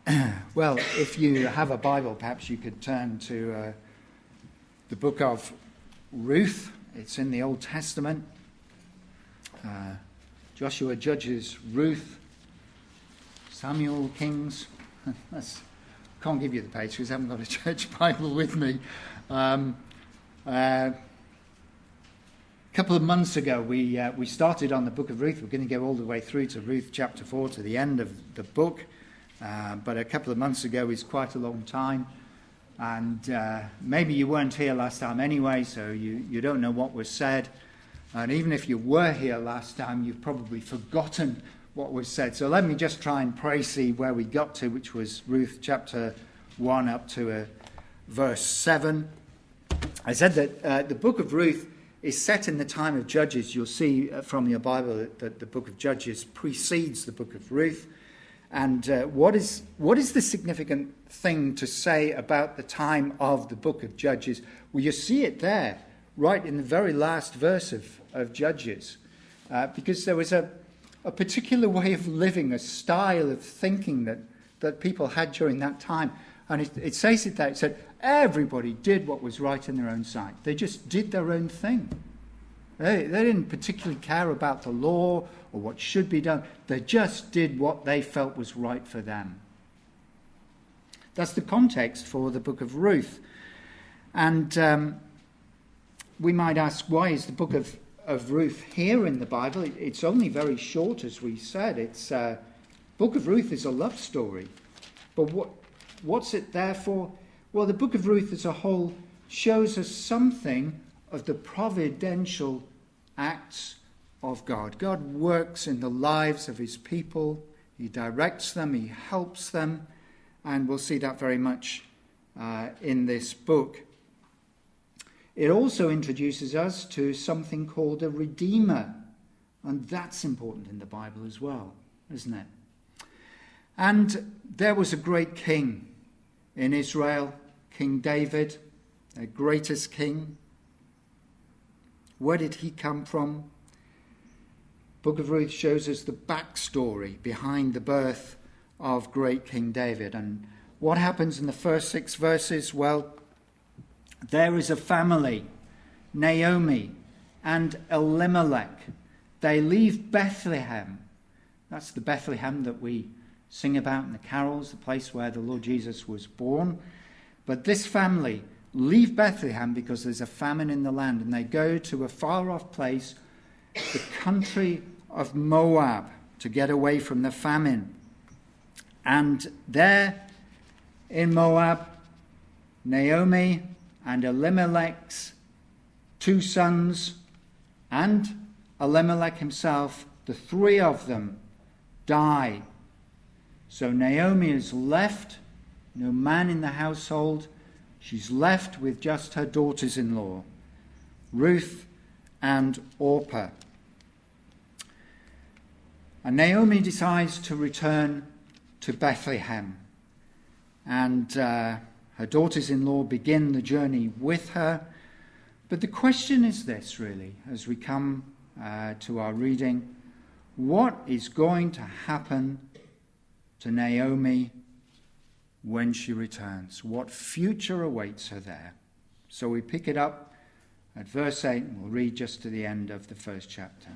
Well, if you have a Bible, perhaps you could turn to the book of Ruth. It's in the Old Testament. Joshua, Judges, Ruth, Samuel, Kings. Can't give you the page because I haven't got a church Bible with me. A couple of months ago, we started on the book of Ruth. We're going to go all the way through to Ruth chapter 4, to the end of the book. But a couple of months ago is quite a long time. And maybe you weren't here last time anyway, so you don't know what was said. And even if you were here last time, you've probably forgotten what was said. So let me just try and see where we got to, which was Ruth chapter 1 up to verse 7. I said that the book of Ruth is set in the time of Judges. You'll see from your Bible that the book of Judges precedes the book of Ruth. And what is the significant thing to say about the time of the book of Judges? Well, you see it there, right in the very last verse of Judges. Because there was a particular way of living, a style of thinking that people had during that time. And it says it there. It said, everybody did what was right in their own sight. They just did their own thing. They didn't particularly care about the law or what should be done. They just did what they felt was right for them. That's the context for the book of Ruth. And we might ask, why is the book of Ruth here in the Bible? It's only very short, as we said. It's book of Ruth is a love story. But what's it there for? Well, the book of Ruth as a whole shows us something of the providential acts of God. God works in the lives of his people. He directs them, he helps them, and we'll see that very much in this book. It also introduces us to something called a Redeemer, and that's important in the Bible as well, isn't it? And there was a great king in Israel, King David, the greatest king. Where did he come from? Book of Ruth shows us the backstory behind the birth of great King David. And what happens in the first 6 verses? Well, there is a family, Naomi and Elimelech. They leave Bethlehem. That's the Bethlehem that we sing about in the carols, the place where the Lord Jesus was born. But this family leave Bethlehem because there's a famine in the land, and they go to a far-off place, the country of Moab, to get away from the famine. And there in Moab, Naomi and Elimelech's 2 sons and Elimelech himself, the 3 of them, die. So Naomi is left, no man in the household. She's left with just her daughters-in-law, Ruth and Orpah. And Naomi decides to return to Bethlehem. And her daughters-in-law begin the journey with her. But the question is this, really, as we come to our reading. What is going to happen to Naomi when she returns? What future awaits her there? So we pick it up at verse 8, and we'll read just to the end of the first chapter.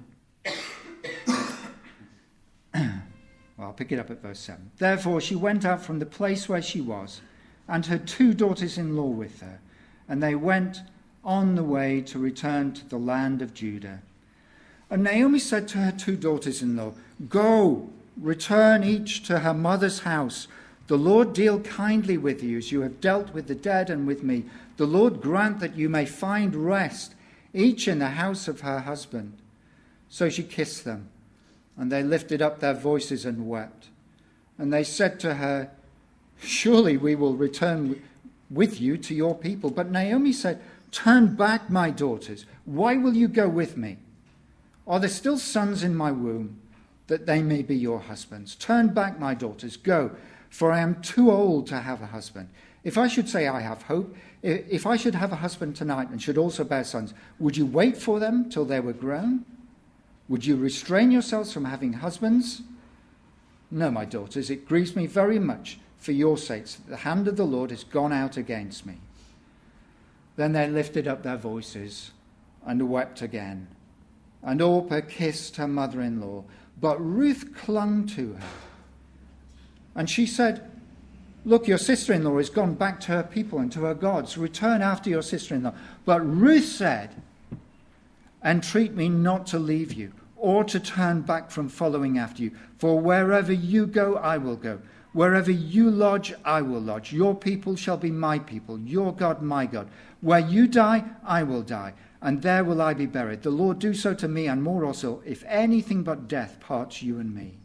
Well, I'll pick it up at verse 7. Therefore she went out from the place where she was, and her 2 daughters-in-law with her, and they went on the way to return to the land of Judah. And Naomi said to her 2 daughters-in-law, Go, return each to her mother's house. The Lord deal kindly with you as you have dealt with the dead and with me. The Lord grant that you may find rest, each in the house of her husband. So she kissed them, and they lifted up their voices and wept. And they said to her, Surely we will return with you to your people. But Naomi said, Turn back, my daughters. Why will you go with me? Are there still sons in my womb, that they may be your husbands? Turn back, my daughters, go, for I am too old to have a husband. If I should say I have hope, if I should have a husband tonight and should also bear sons, would you wait for them till they were grown? Would you restrain yourselves from having husbands? No, my daughters, it grieves me very much for your sakes that the hand of the Lord has gone out against me. Then they lifted up their voices and wept again. And Orpah kissed her mother-in-law, but Ruth clung to her. And she said, look, your sister-in-law has gone back to her people and to her gods. Return after your sister-in-law. But Ruth said, entreat me not to leave you, or to turn back from following after you. For wherever you go, I will go. Wherever you lodge, I will lodge. Your people shall be my people, your God, my God. Where you die, I will die, and there will I be buried. The Lord do so to me, and more also, if anything but death parts you and me.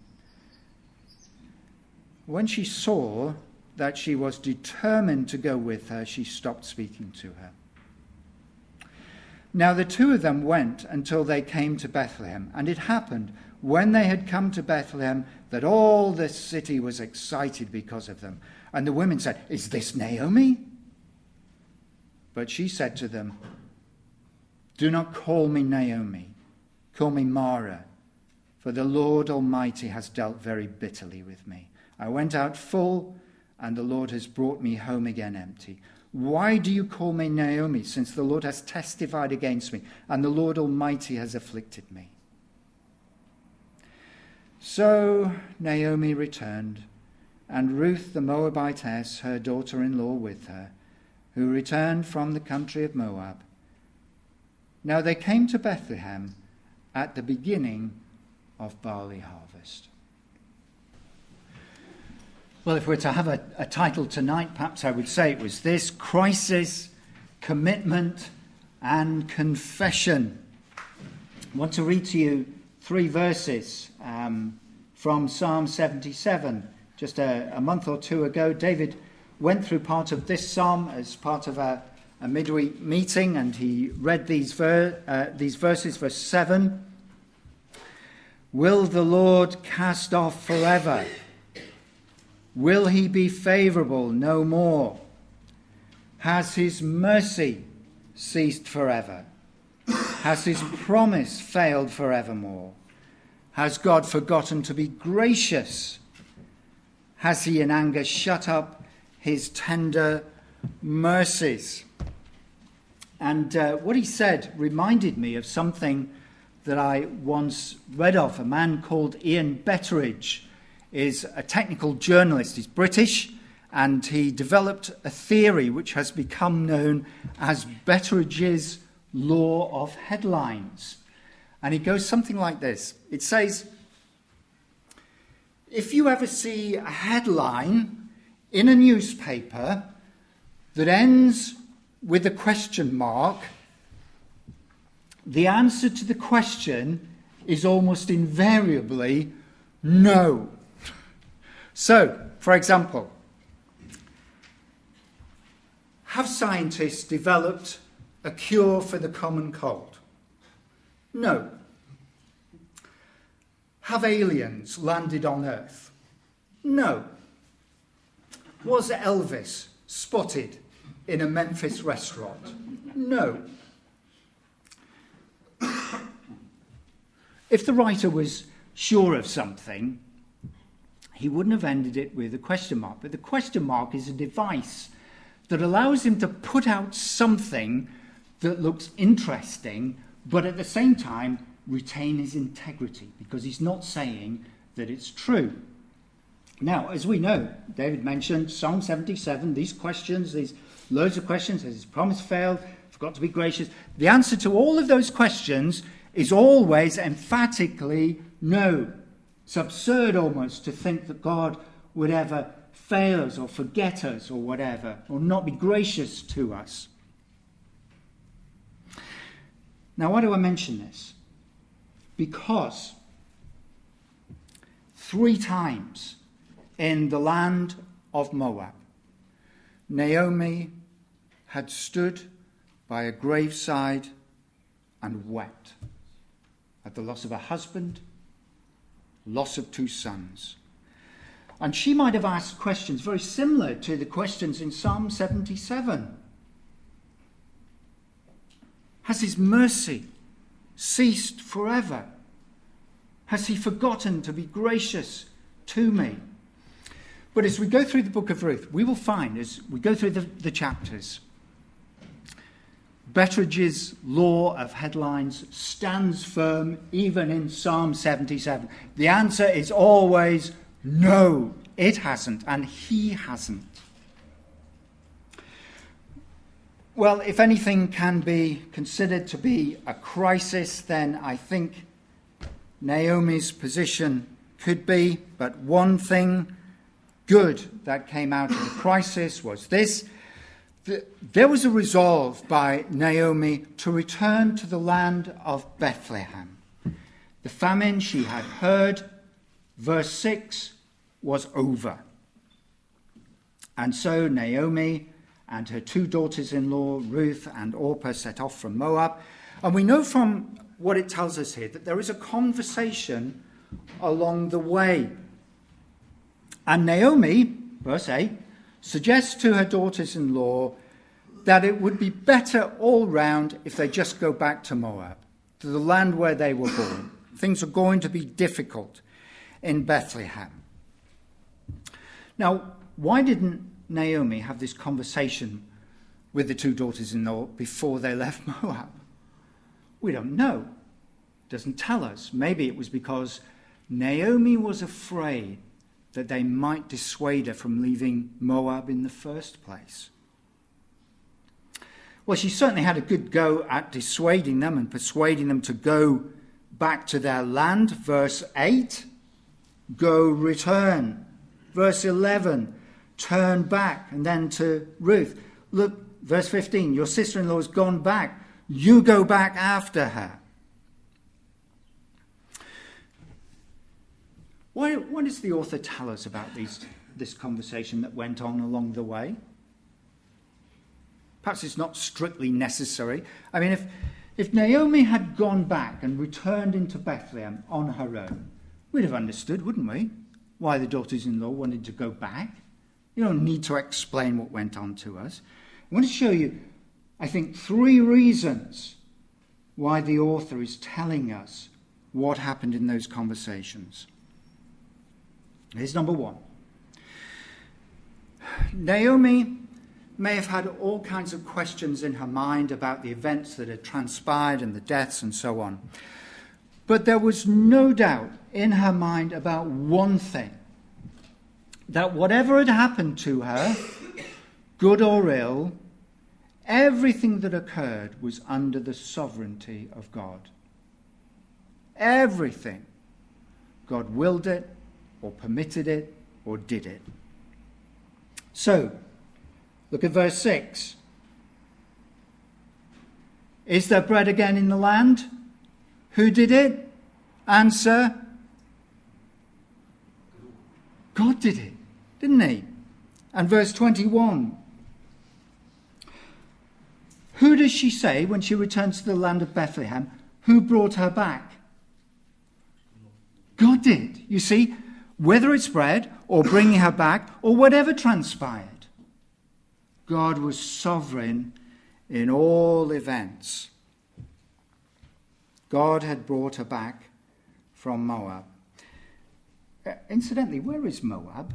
When she saw that she was determined to go with her, she stopped speaking to her. Now the two of them went until they came to Bethlehem. And it happened, when they had come to Bethlehem, that all the city was excited because of them. And the women said, is this Naomi? But she said to them, do not call me Naomi, call me Mara, for the Lord Almighty has dealt very bitterly with me. I went out full, and the Lord has brought me home again empty. Why do you call me Naomi, since the Lord has testified against me, and the Lord Almighty has afflicted me? So Naomi returned, and Ruth the Moabitess, her daughter-in-law, with her, who returned from the country of Moab. Now they came to Bethlehem at the beginning of barley harvest. Well, if we're to have a title tonight, perhaps I would say it was this: Crisis, Commitment, and Confession. I want to read to you 3 verses from Psalm 77. Just a month or two ago, David went through part of this psalm as part of a midweek meeting, and he read these verses, verse 7. Will the Lord cast off forever? Will he be favourable no more? Has his mercy ceased forever? Has his promise failed forevermore? Has God forgotten to be gracious? Has he in anger shut up his tender mercies? And what he said reminded me of something that I once read of. A man called Ian Betteridge is a technical journalist. He's British, and he developed a theory which has become known as Betteridge's law of headlines. And it goes something like this. It says, if you ever see a headline in a newspaper that ends with a question mark, the answer to the question is almost invariably no. So, for example, have scientists developed a cure for the common cold? No. Have aliens landed on Earth? No. Was Elvis spotted in a Memphis restaurant? No. If the writer was sure of something, he wouldn't have ended it with a question mark. But the question mark is a device that allows him to put out something that looks interesting, but at the same time retain his integrity, because he's not saying that it's true. Now, as we know, David mentioned Psalm 77, these questions, these loads of questions. Has his promise failed? Forgot to be gracious? The answer to all of those questions is always emphatically no. It's absurd almost to think that God would ever fail us or forget us or whatever, or not be gracious to us. Now, why do I mention this? Because 3 times in the land of Moab, Naomi had stood by a graveside and wept at the loss of her husband, loss of 2 sons. And she might have asked questions very similar to the questions in Psalm 77. Has his mercy ceased forever? Has he forgotten to be gracious to me. But as we go through the book of Ruth, we will find, as we go through the chapters, Betteridge's law of headlines stands firm even in Psalm 77. The answer is always no, it hasn't, and he hasn't. Well, if anything can be considered to be a crisis, then I think Naomi's position could be. But one thing good that came out of the crisis was this. There was a resolve by Naomi to return to the land of Bethlehem. The famine she had heard, verse 6, was over. And so Naomi and her two daughters-in-law, Ruth and Orpah, set off from Moab. And we know from what it tells us here that there is a conversation along the way. And Naomi, verse 8, suggests to her daughters-in-law that it would be better all round if they just go back to Moab, to the land where they were born. Things are going to be difficult in Bethlehem. Now, why didn't Naomi have this conversation with the two daughters-in-law before they left Moab? We don't know. It doesn't tell us. Maybe it was because Naomi was afraid that they might dissuade her from leaving Moab in the first place. Well, she certainly had a good go at dissuading them and persuading them to go back to their land. Verse 8, go return. Verse 11, turn back. And then to Ruth, look, verse 15, your sister-in-law has gone back. You go back after her. What does the author tell us about this conversation that went on along the way? Perhaps it's not strictly necessary. I mean, if Naomi had gone back and returned into Bethlehem on her own, we'd have understood, wouldn't we, why the daughters-in-law wanted to go back. You don't need to explain what went on to us. I want to show you, I think, 3 reasons why the author is telling us what happened in those conversations. Here's number 1. Naomi may have had all kinds of questions in her mind about the events that had transpired and the deaths and so on. But there was no doubt in her mind about one thing, that whatever had happened to her, good or ill, everything that occurred was under the sovereignty of God. Everything. God willed it, or permitted it, or did it. So, look at verse 6. Is there bread again in the land? Who did it? Answer. God did it, didn't he? And verse 21. Who does she say when she returns to the land of Bethlehem? Who brought her back? God did. You see, whether it's bread or bringing her back or whatever transpired, God was sovereign in all events. God had brought her back from Moab. Incidentally, where is Moab?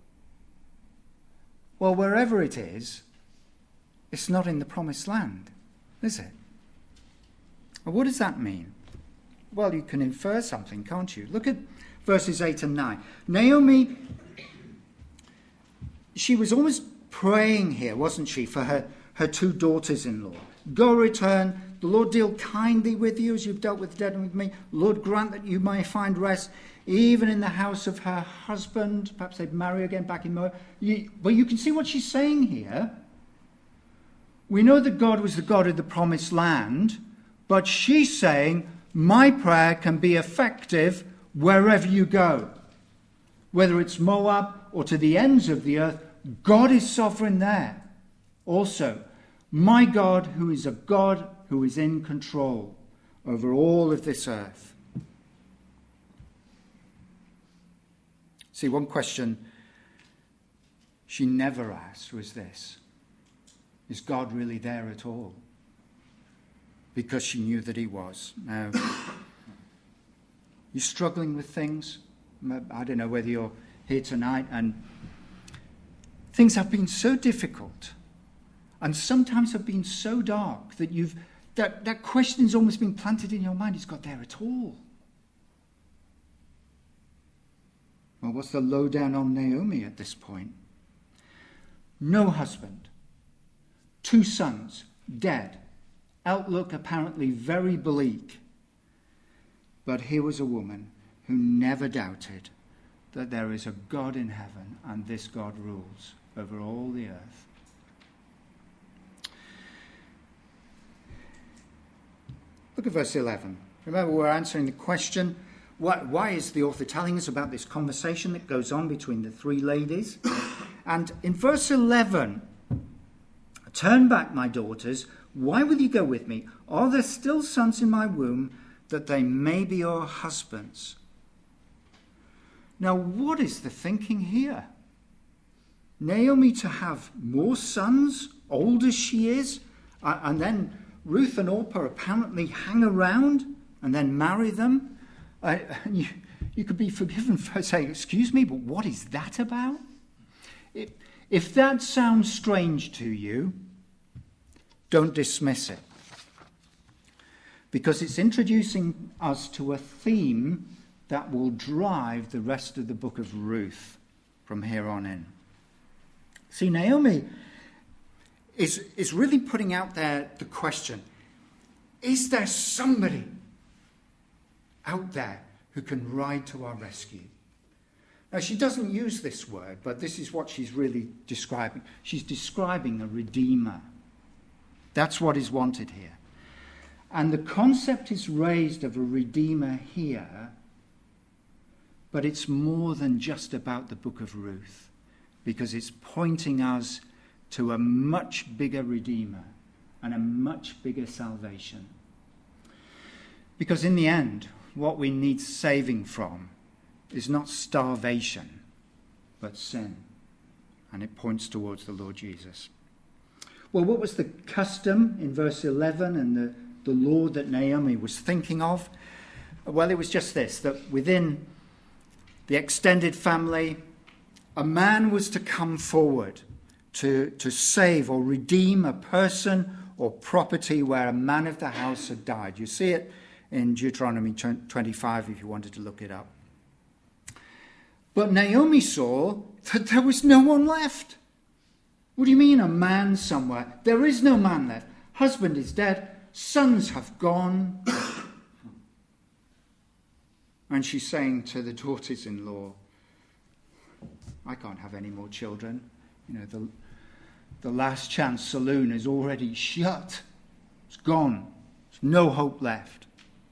Well, wherever it is, it's not in the promised land, is it? Well, what does that mean? Well, you can infer something, can't you? Look at verses 8 and 9. Naomi, she was almost praying here, wasn't she, for her two daughters-in-law. Go return. The Lord deal kindly with you as you've dealt with the dead and with me. Lord, grant that you may find rest even in the house of her husband. Perhaps they'd marry again back in Moab. But you can see what she's saying here. We know that God was the God of the promised land, but she's saying, my prayer can be effective wherever you go. Whether it's Moab or to the ends of the earth, God is sovereign there. Also, my God, who is a God who is in control over all of this earth. See, one question she never asked was this: is God really there at all? Because she knew that he was. Now, you're struggling with things. I don't know whether you're here tonight, and things have been so difficult and sometimes have been so dark that that question's almost been planted in your mind. It's got there at all. Well, what's the lowdown on Naomi at this point? No husband, 2 sons, dead, outlook apparently very bleak. But here was a woman who never doubted that there is a God in heaven and this God rules over all the earth. Look at verse 11. Remember, we're answering the question, why is the author telling us about this conversation that goes on between the 3 ladies? And in verse 11, turn back, my daughters. Why will you go with me? Are there still sons in my womb, that they may be your husbands? Now, what is the thinking here? Naomi to have more sons, old as she is, and then Ruth and Orpah apparently hang around and then marry them. And you could be forgiven for saying, excuse me, but what is that about? If that sounds strange to you, don't dismiss it. Because it's introducing us to a theme that will drive the rest of the book of Ruth from here on in. See, Naomi is really putting out there the question, is there somebody out there who can ride to our rescue? Now, she doesn't use this word, but this is what she's really describing. She's describing a redeemer. That's what is wanted here. And the concept is raised of a redeemer here, but it's more than just about the book of Ruth, because it's pointing us to a much bigger redeemer and a much bigger salvation. Because in the end, what we need saving from is not starvation, but sin. And it points towards the Lord Jesus. Well, what was the custom in verse 11 and the law that Naomi was thinking of? Well, it was just this, that within the extended family, a man was to come forward to save or redeem a person or property where a man of the house had died. You see it in Deuteronomy 25 if you wanted to look it up. But Naomi saw that there was no one left. What do you mean, a man somewhere? There is no man left. Husband is dead. Sons have gone. And she's saying to the daughters-in-law, I can't have any more children. You know, the last chance saloon is already shut. It's gone. There's no hope left.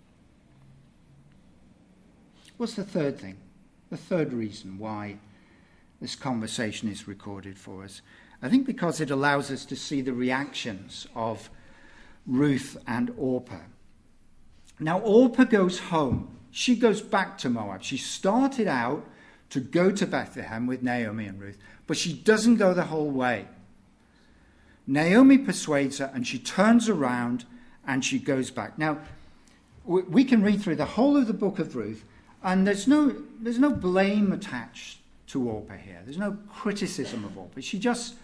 What's the third thing? The third reason why this conversation is recorded for us. I think because it allows us to see the reactions of Ruth and Orpah. Now, Orpah goes home. She goes back to Moab. She started out to go to Bethlehem with Naomi and Ruth, but she doesn't go the whole way. Naomi persuades her, and she turns around and she goes back. Now, we can read through the whole of the book of Ruth, and there's no blame attached to Orpah here. There's no criticism of Orpah. She just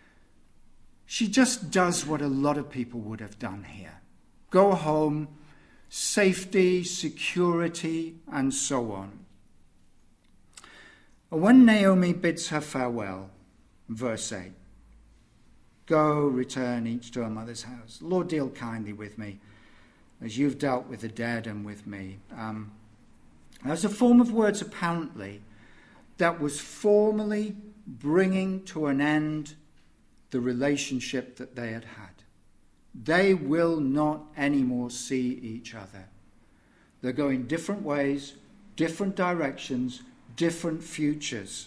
does what a lot of people would have done here. Go home, safety, security, and so on. When Naomi bids her farewell, verse 8, go, return each to her mother's house. Lord, deal kindly with me, as you've dealt with the dead and with me. There's a form of words, apparently, that was formally bringing to an end the relationship that they had had. They will not anymore see each other. They're going different ways, different directions, different futures.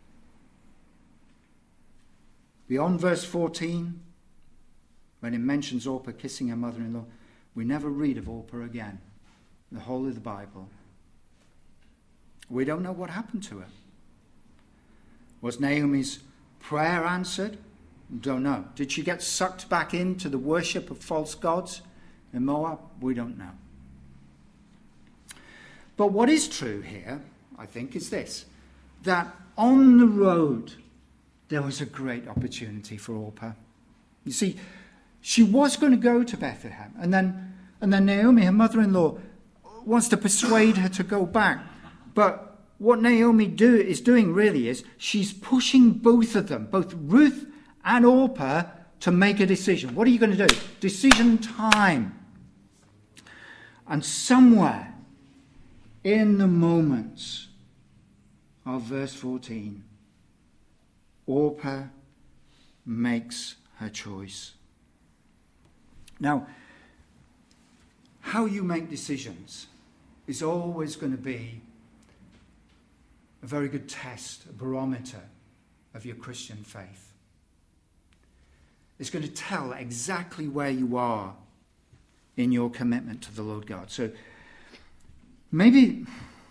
Beyond verse 14, when it mentions Orpah kissing her mother-in-law, we never read of Orpah again, the whole of the Bible. We don't know what happened to her. Was Naomi's prayer answered? Don't know. Did she get sucked back into the worship of false gods in Moab? We don't know. But what is true here, I think, is this, that on the road there was a great opportunity for Orpah. You see, she was going to go to Bethlehem, and then Naomi, her mother-in-law, wants to persuade her to go back. But what Naomi is doing really is she's pushing both of them, both Ruth and Orpah, to make a decision. What are you going to do? Decision time. And somewhere in the moments of verse 14, Orpah makes her choice. Now, how you make decisions is always going to be a very good test, a barometer of your Christian faith. It's going to tell exactly where you are in your commitment to the Lord God. So maybe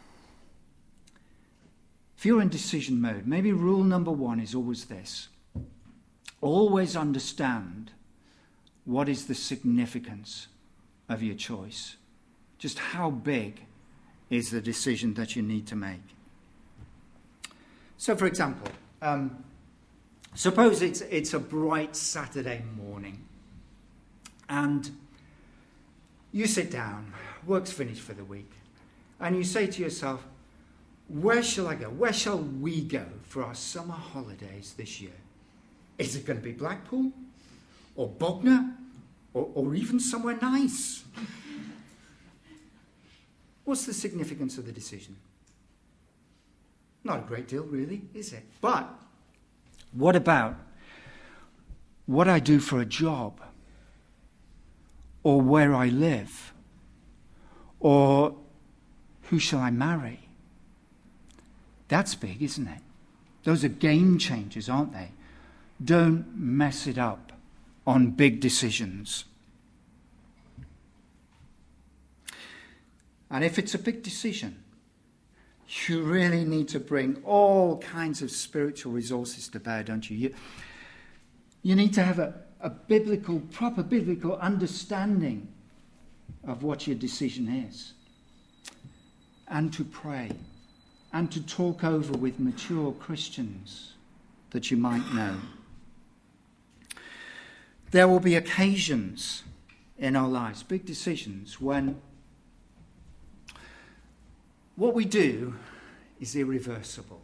if you're in decision mode, maybe rule number one is always this. Always understand what is the significance of your choice. Just how big is the decision that you need to make. So, for example, suppose it's a bright Saturday morning and you sit down, work's finished for the week, and you say to yourself, where shall I go? Where shall we go for our summer holidays this year? Is it going to be Blackpool or Bognor or even somewhere nice? What's the significance of the decision? Not a great deal, really, is it? But what about what I do for a job? Or where I live? Or who shall I marry? That's big, isn't it? Those are game changers, aren't they? Don't mess it up on big decisions. And if it's a big decision, you really need to bring all kinds of spiritual resources to bear, don't you? You need to have a proper biblical understanding of what your decision is. And to pray. And to talk over with mature Christians that you might know. There will be occasions in our lives, big decisions, when what we do is irreversible.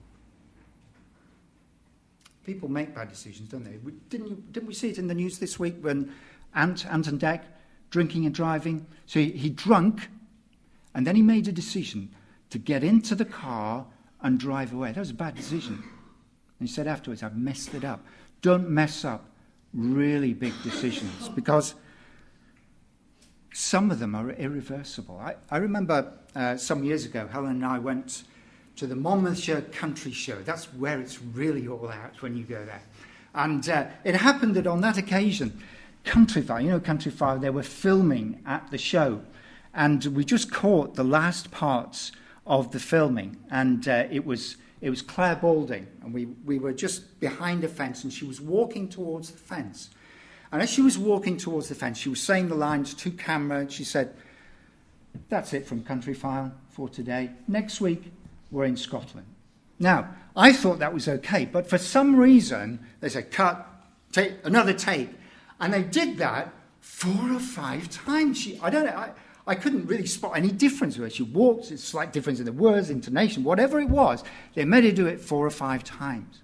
People make bad decisions, don't they? Didn't we see it in the news this week when Anton Dec, drinking and driving? So he drunk, and then he made a decision to get into the car and drive away. That was a bad decision. And he said afterwards, I've messed it up. Don't mess up really big decisions, because some of them are irreversible. I remember some years ago, Helen and I went to the Monmouthshire Country Show. That's where it's really all out when you go there. And it happened that on that occasion, Countryfile, they were filming at the show. And we just caught the last parts of the filming. And it was Claire Balding. And we were just behind a fence, and she was walking towards the fence. And as she was walking towards the fence, she was saying the lines to camera, and she said, that's it from Countryfile for today. Next week, we're in Scotland. Now, I thought that was okay, but for some reason, they said, cut, take, another take. And they did that 4 or 5 times. I couldn't really spot any difference where she walked, a slight difference in the words, intonation, whatever it was. They made her do it 4 or 5 times.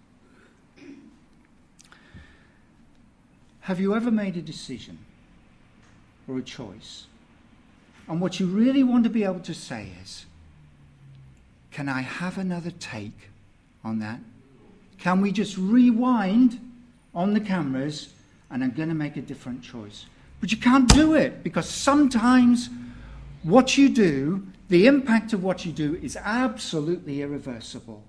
Have you ever made a decision or a choice? And what you really want to be able to say is, can I have another take on that? Can we just rewind on the cameras and I'm going to make a different choice? But you can't do it, because sometimes what you do, the impact of what you do, is absolutely irreversible.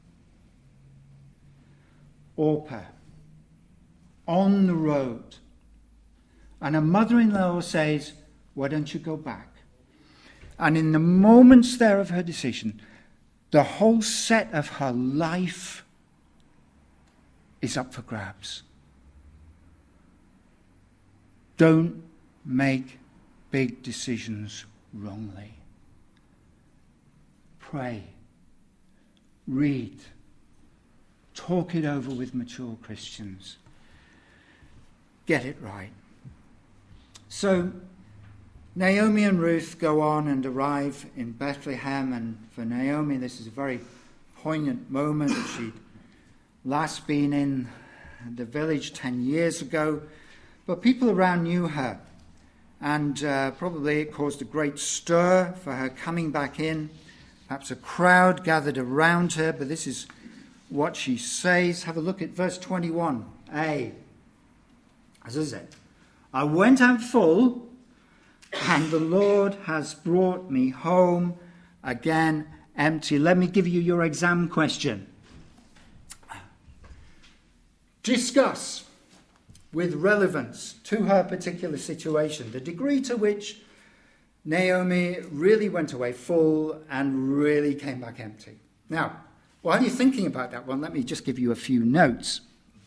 Orpah, on the road, and her mother-in-law says, why don't you go back? And in the moments there of her decision, the whole set of her life is up for grabs. Don't make big decisions wrongly. Pray read. Talk it over with mature Christians. Get it right. So Naomi and Ruth go on and arrive in Bethlehem, and for Naomi this is a very poignant moment. She'd last been in the village 10 years ago, but people around knew her, and probably it caused a great stir for her coming back in. Perhaps a crowd gathered around her, but this is what she says. Have a look at verse 21a. As is it? I went out full, and the Lord has brought me home again empty. Let me give you your exam question. Discuss with relevance to her particular situation the degree to which Naomi really went away full and really came back empty. Now, while you're thinking about that one, let me just give you a few notes.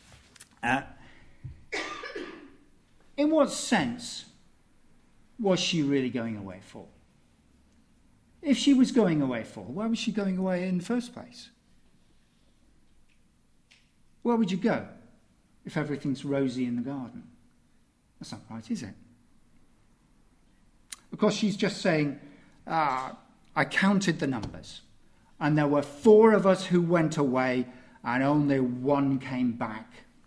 In what sense was she really going away full? If she was going away full, why was she going away in the first place? Where would you go if everything's rosy in the garden? That's not right, is it? Of course, she's just saying, I counted the numbers, and there were 4 of us who went away, and only 1 came back.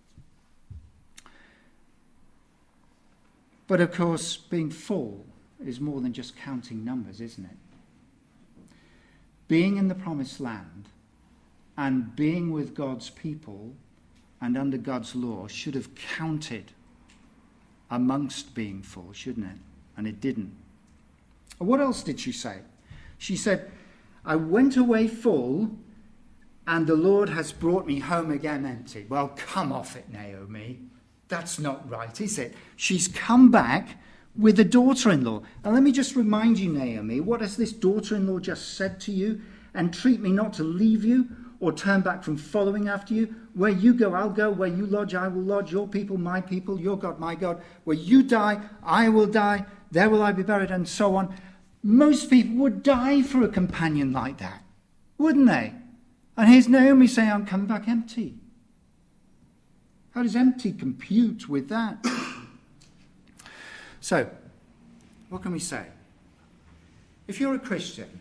But of course, being full is more than just counting numbers, isn't it? Being in the promised land and being with God's people and under God's law should have counted amongst being full, shouldn't it? And it didn't. What else did she say? She said, I went away full and the Lord has brought me home again empty. Well, come off it, Naomi. That's not right, is it? She's come back with a daughter-in-law. And let me just remind you, Naomi, what has this daughter-in-law just said to you? Entreat me not to leave you or turn back from following after you. Where you go, I'll go. Where you lodge, I will lodge. Your people, my people. Your God, my God. Where you die, I will die. There will I be buried, and so on. Most people would die for a companion like that, wouldn't they? And here's Naomi saying, I'm coming back empty. How does empty compute with that? So, what can we say? If you're a Christian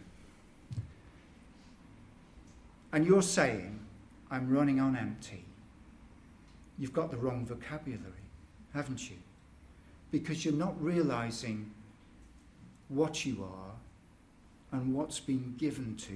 and you're saying, I'm running on empty, you've got the wrong vocabulary, haven't you? Because you're not realizing what you are and what's been given to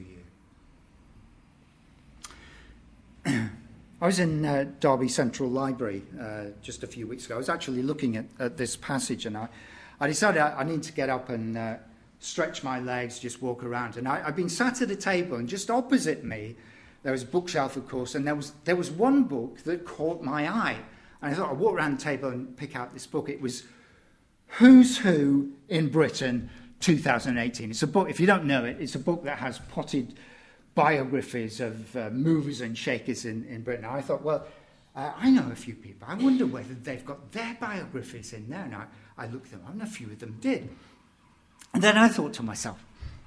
you. I was in Derby Central Library just a few weeks ago. I was actually looking at this passage, and I decided I need to get up and stretch my legs, just walk around. And I'd been sat at a table, and just opposite me, there was a bookshelf, of course, and there was one book that caught my eye. And I thought I'd walk around the table and pick out this book. It was Who's Who in Britain 2018. It's a book, if you don't know it, it's a book that has potted biographies of movers and shakers in Britain. I thought, well, I know a few people. I wonder whether they've got their biographies in there. And I looked them up, and a few of them did. And then I thought to myself,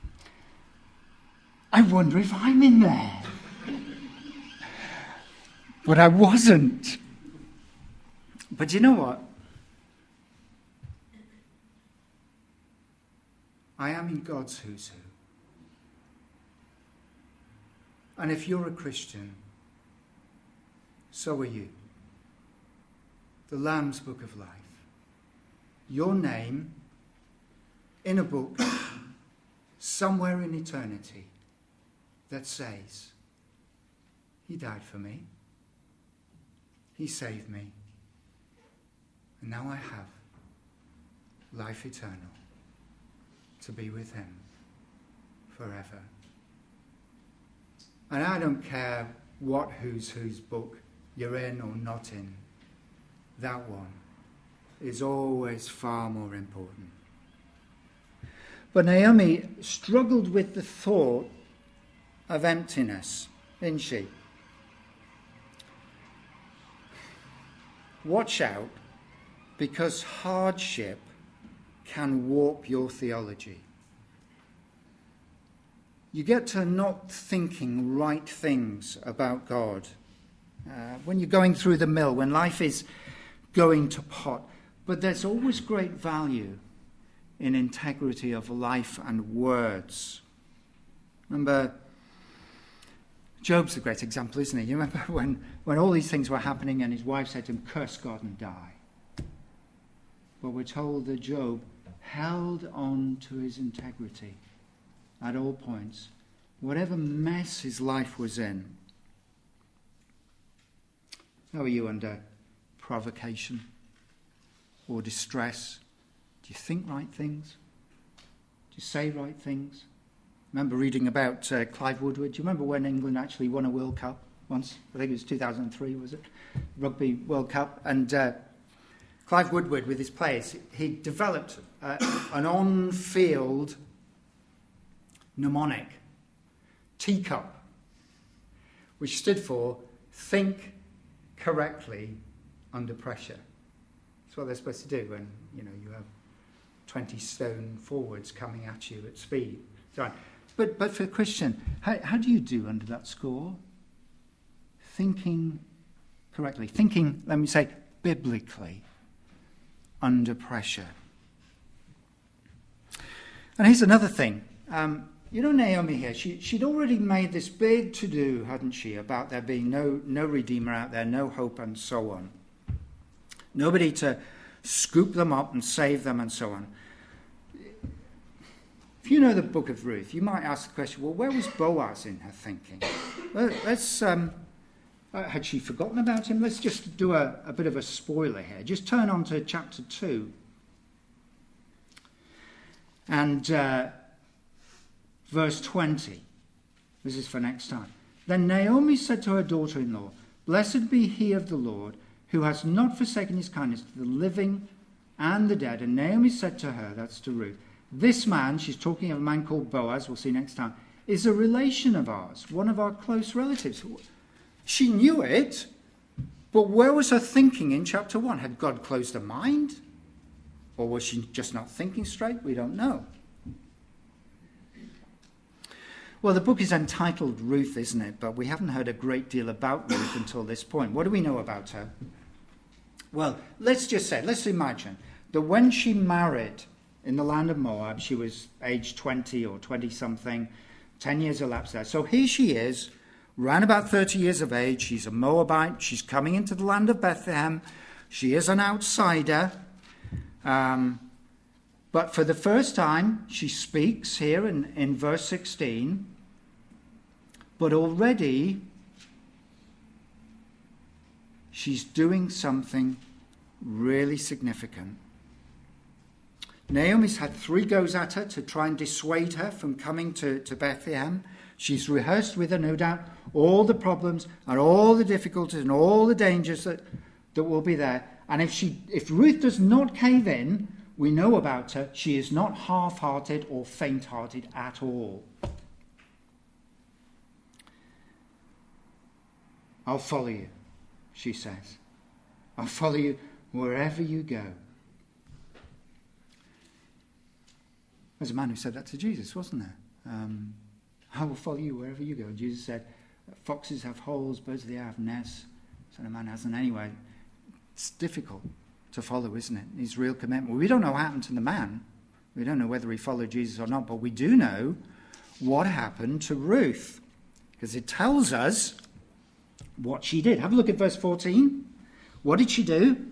I wonder if I'm in there. But I wasn't. But you know what? I am in God's Who's Who. And if you're a Christian, so are you. The Lamb's Book of Life. Your name in a book somewhere in eternity that says, He died for me. He saved me. And now I have life eternal to be with Him forever. And I don't care what Who's book you're in or not in. That one is always far more important. But Naomi struggled with the thought of emptiness, didn't she? Watch out, because hardship can warp your theology. you get to not thinking right things about God. When you're going through the mill, when life is going to pot. But there's always great value in integrity of life and words. Remember, Job's a great example, isn't he? You remember when all these things were happening and his wife said to him, curse God and die. But we're told that Job held on to his integrity at all points, whatever mess his life was in. How are you under provocation or distress? Do you think right things? Do you say right things? Remember reading about Clive Woodward. Do you remember when England actually won a World Cup once? I think it was 2003, was it? Rugby World Cup. And Clive Woodward, with his players, he developed an on-field mnemonic, teacup, which stood for think correctly under pressure. That's what they're supposed to do when you have 20 stone forwards coming at you at speed. Right. But for a Christian, how do you do under that score? Thinking correctly. Thinking, let me say, biblically under pressure. And here's another thing. Naomi here, she'd already made this big to-do, hadn't she, about there being no Redeemer out there, no hope and so on. Nobody to scoop them up and save them and so on. If you know the book of Ruth, you might ask the question, well, where was Boaz in her thinking? Had she forgotten about him? Let's just do a bit of a spoiler here. Just turn on to chapter 2. And verse 20. This is for next time. Then Naomi said to her daughter-in-law, blessed be he of the Lord, who has not forsaken his kindness to the living and the dead. And Naomi said to her, that's to Ruth, this man, she's talking of a man called Boaz, we'll see next time, is a relation of ours, one of our close relatives. She knew it, but where was her thinking in chapter 1? Had God closed her mind? Or was she just not thinking straight? We don't know. Well, the book is entitled Ruth, isn't it? But we haven't heard a great deal about Ruth until this point. What do we know about her? Well, let's imagine that when she married in the land of Moab, she was age 20 or 20-something, 10 years elapsed there. So here she is, around about 30 years of age. She's a Moabite. She's coming into the land of Bethlehem. She is an outsider. But for the first time, she speaks here in verse 16. But already, she's doing something really significant. Naomi's had 3 goes at her to try and dissuade her from coming to Bethlehem. She's rehearsed with her, no doubt, all the problems and all the difficulties and all the dangers that will be there. And if Ruth does not cave in, we know about her, she is not half-hearted or faint-hearted at all. I'll follow you, she says. I'll follow you wherever you go. There's a man who said that to Jesus, wasn't there? I will follow you wherever you go. Jesus said, foxes have holes, birds of the air have nests. Son of Man hasn't anyway. It's difficult to follow, isn't it? His real commitment. We don't know what happened to the man. We don't know whether he followed Jesus or not, but we do know what happened to Ruth, because it tells us what she did. Have a look at verse 14. What did she do?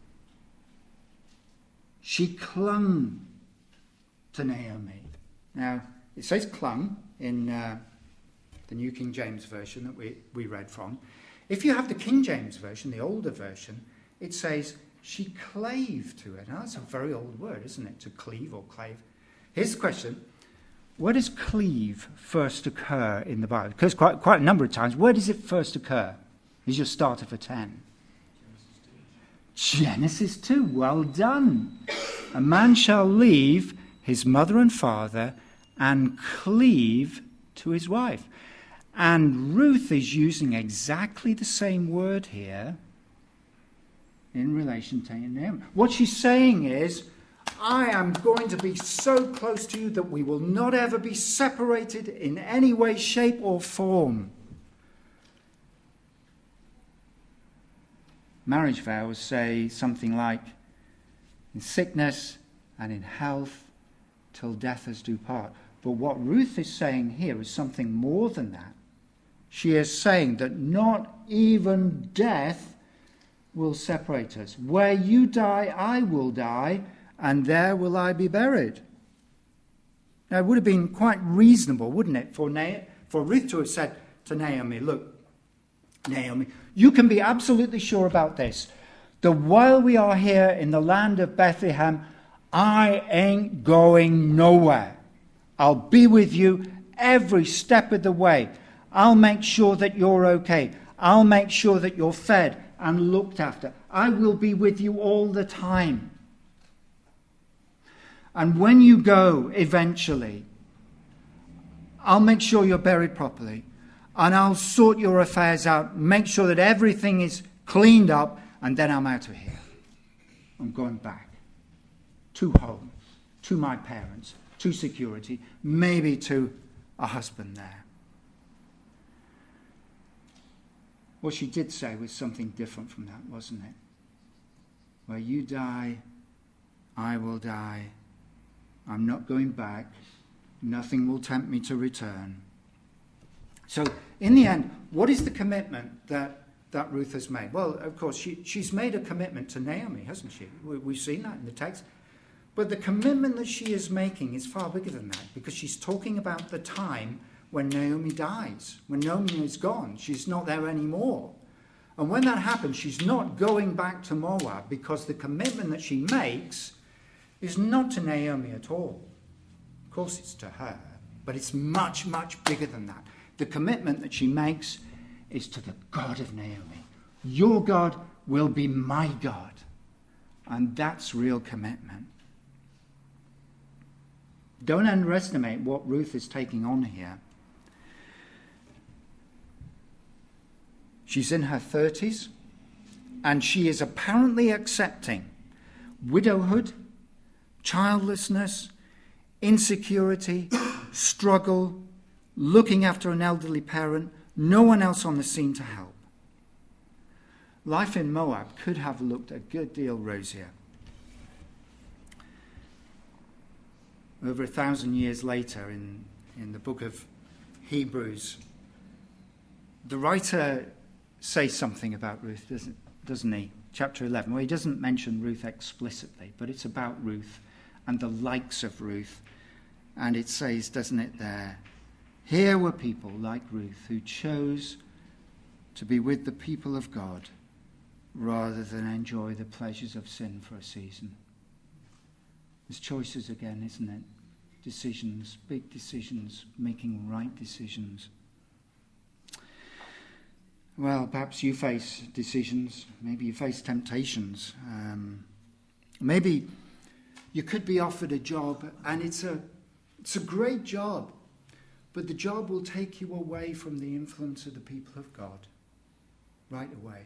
She clung to Naomi. Now, it says clung in the New King James Version that we read from. If you have the King James Version, the older version, it says she clave to it. Now, that's a very old word, isn't it? To cleave or clave. Here's the question. Where does cleave first occur in the Bible? Because quite a number of times. Where does it first occur? Here's your starter for 10. Genesis 2. Well done. A man shall leave his mother and father and cleave to his wife. And Ruth is using exactly the same word here in relation to Naomi. What she's saying is, I am going to be so close to you that we will not ever be separated in any way, shape, or form. Marriage vows say something like, in sickness and in health, till death us do part. But what Ruth is saying here is something more than that. She is saying that not even death will separate us. Where you die, I will die, and there will I be buried. Now, it would have been quite reasonable, wouldn't it, for Ruth to have said to Naomi, look, Naomi, you can be absolutely sure about this, that while we are here in the land of Bethlehem, I ain't going nowhere. I'll be with you every step of the way. I'll make sure that you're okay. I'll make sure that you're fed and looked after. I will be with you all the time. And when you go eventually, I'll make sure you're buried properly. And I'll sort your affairs out, make sure that everything is cleaned up, and then I'm out of here. I'm going back to home, to my parents, to security, maybe to a husband there. What she did say was something different from that, wasn't it? Where you die, I will die. I'm not going back. Nothing will tempt me to return. So, in the end, what is the commitment that Ruth has made? Well, of course, she's made a commitment to Naomi, hasn't she? We've seen that in the text. But the commitment that she is making is far bigger than that, because she's talking about the time when Naomi dies, when Naomi is gone. She's not there anymore. And when that happens, she's not going back to Moab, because the commitment that she makes is not to Naomi at all. Of course, it's to her, but it's much, much bigger than that. The commitment that she makes is to the God of Naomi. Your God will be my God. And that's real commitment. Don't underestimate what Ruth is taking on here. She's in her 30s, and she is apparently accepting widowhood, childlessness, insecurity, struggle, looking after an elderly parent, no one else on the scene to help. Life in Moab could have looked a good deal rosier. Over 1,000 years later, in the book of Hebrews, the writer says something about Ruth, doesn't he? Chapter 11. Well, he doesn't mention Ruth explicitly, but it's about Ruth and the likes of Ruth. And it says, doesn't it there, here were people like Ruth who chose to be with the people of God rather than enjoy the pleasures of sin for a season. There's choices again, isn't it? Decisions, big decisions, making right decisions. Well, perhaps you face decisions. Maybe you face temptations. Maybe you could be offered a job, and it's a great job, but the job will take you away from the influence of the people of God right away.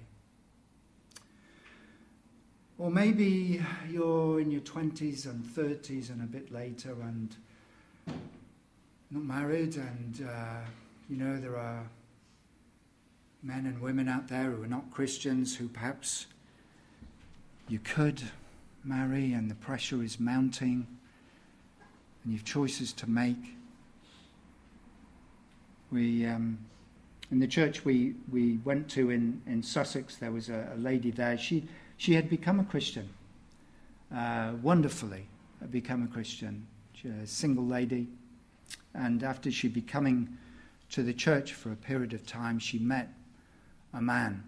Or maybe you're in your 20s and 30s and a bit later and not married, and there are men and women out there who are not Christians who perhaps you could marry, and the pressure is mounting and you've choices to make. In the church we went to in Sussex, there was a lady there. She had become a Christian, wonderfully become a Christian. She was a single lady, and after she'd been coming to the church for a period of time, she met a man,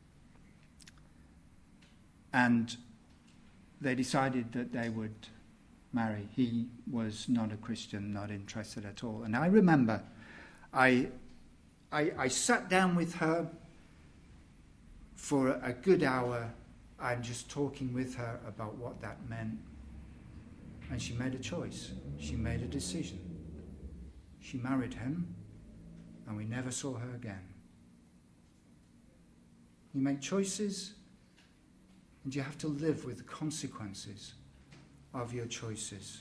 and they decided that they would marry. He was not a Christian, not interested at all. And I remember I sat down with her for a good hour and just talking with her about what that meant. And she made a choice. She made a decision. She married him, and we never saw her again. You make choices, and you have to live with the consequences of your choices.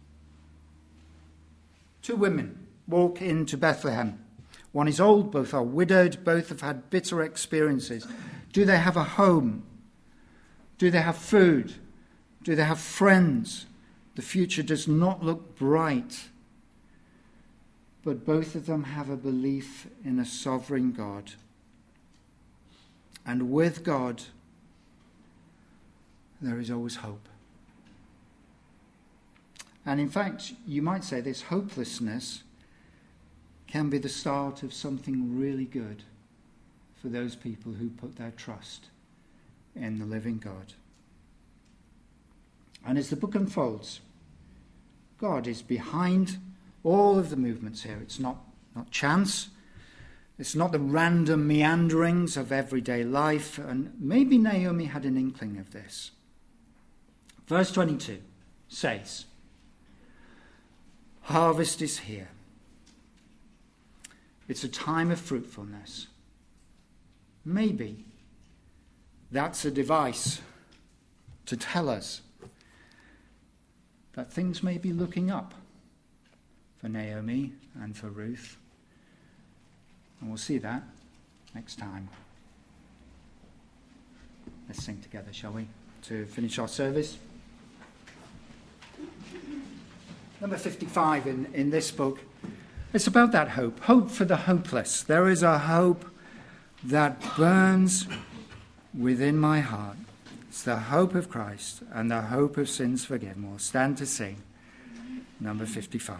2 women walk into Bethlehem. One is old, both are widowed, both have had bitter experiences. Do they have a home? Do they have food? Do they have friends? The future does not look bright. But both of them have a belief in a sovereign God. And with God, there is always hope. And in fact, you might say this hopelessness can be the start of something really good for those people who put their trust in the living God. And as the book unfolds, God is behind all of the movements here. It's not chance. It's not the random meanderings of everyday life. And maybe Naomi had an inkling of this. Verse 22 says, harvest is here. It's a time of fruitfulness. Maybe that's a device to tell us that things may be looking up for Naomi and for Ruth. And we'll see that next time. Let's sing together, shall we, to finish our service. Number 55 in this book. It's about that hope. Hope for the hopeless. There is a hope that burns within my heart. It's the hope of Christ and the hope of sins forgiven. We'll stand to sing number 55.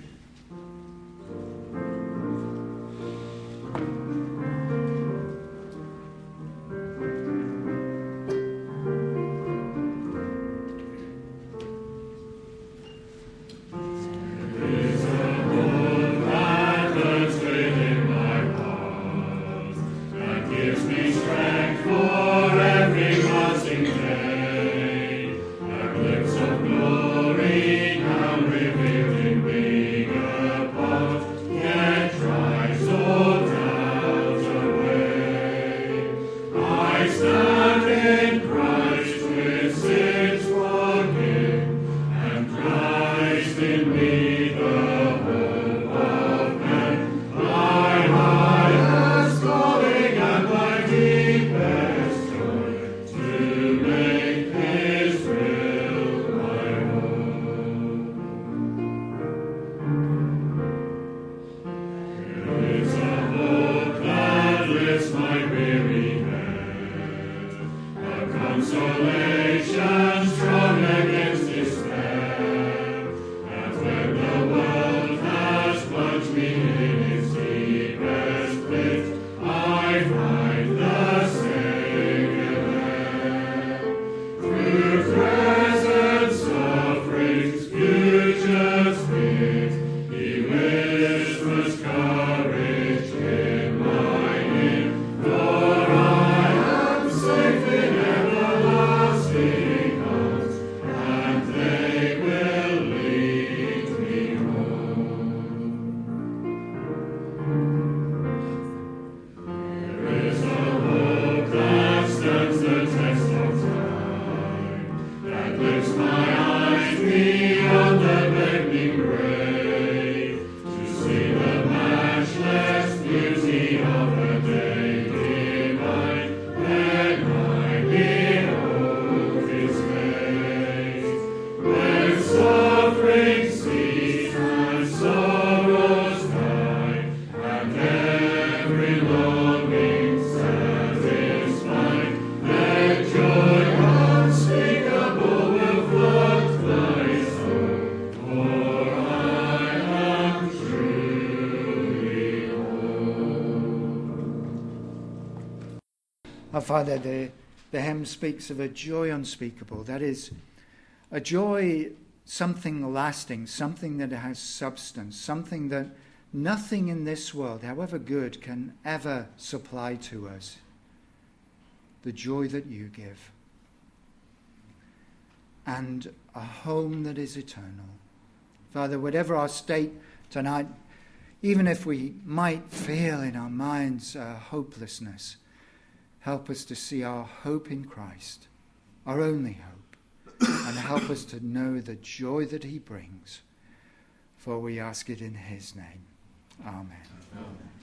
Our Father, the hymn speaks of a joy unspeakable. That is, a joy, something lasting, something that has substance, something that nothing in this world, however good, can ever supply to us. The joy that you give. And a home that is eternal. Father, whatever our state tonight, even if we might feel in our minds hopelessness, help us to see our hope in Christ, our only hope, and help us to know the joy that he brings. For we ask it in his name. Amen. Amen.